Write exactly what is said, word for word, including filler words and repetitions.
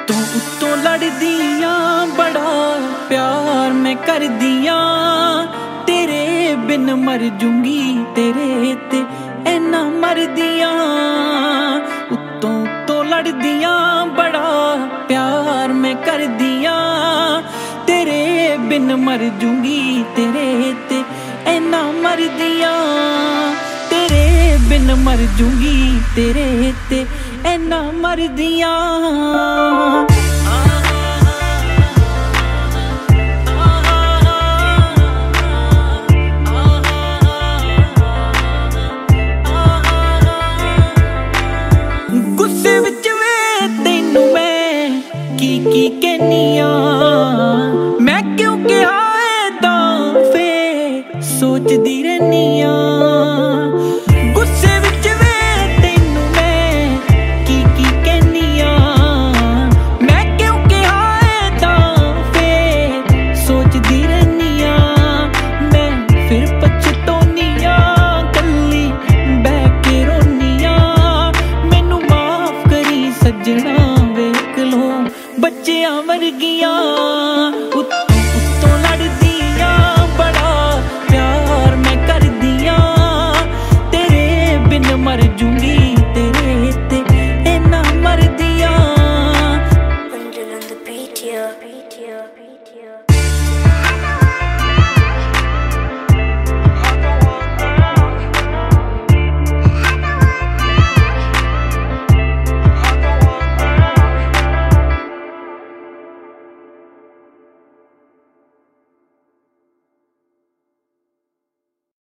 उत्तों उत्तों लड़दियां बड़ा प्यार मैं करदियां तेरे बिन मर जूंगी तेरे ते ऐना मरदियां। उत्तों उत्तों लड़दियां बड़ा प्यार मैं करदियां तेरे बिन मर जूंगी तेरे ते ऐना मरदियां तेरे बिन मर जूंगी तेरे ते ऐना मरदियां। गुस्से विच वे तैनू मैं की की कहनिया मैं क्यों कहा है तां फे सोचदी रहनिया। गुस्से विच वे तैनू मैं की की कहनिया मैं क्यों कहा है तां फे सोचदी रहनिया। मैं फिर पछतौनिया कल्ली बह के रोनिया मैनू माफ करी सजना वेख लो बच्चियां वर्गियां।